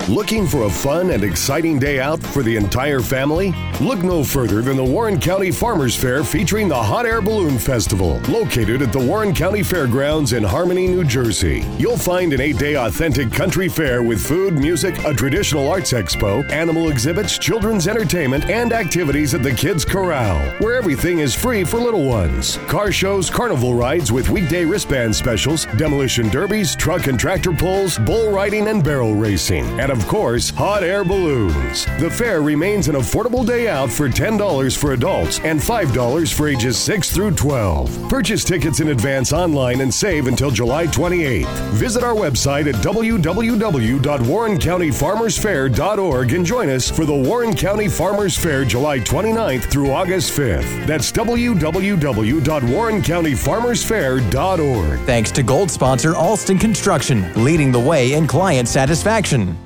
Looking for a fun and exciting day out for the entire family? Look no further than the Warren County Farmers Fair featuring the Hot Air Balloon Festival, located at the Warren County Fairgrounds in Harmony, New Jersey. You'll find an 8-day authentic country fair with food, music, a traditional arts expo, animal exhibits, children's entertainment, and activities at the Kids Corral, where everything is free for little ones. Car shows, carnival rides with weekday wristband specials, demolition derbies, truck and tractor pulls, bull riding, and barrel racing. And of course, hot air balloons. The fair remains an affordable day out for $10 for adults and $5 for ages 6 through 12. Purchase tickets in advance online and save until July 28th. Visit our website at www.warrencountyfarmersfair.org and join us for the Warren County Farmers Fair July 29th through August 5th. That's www.warrencountyfarmersfair.org. Thanks to gold sponsor Alston Construction, leading the way in client satisfaction.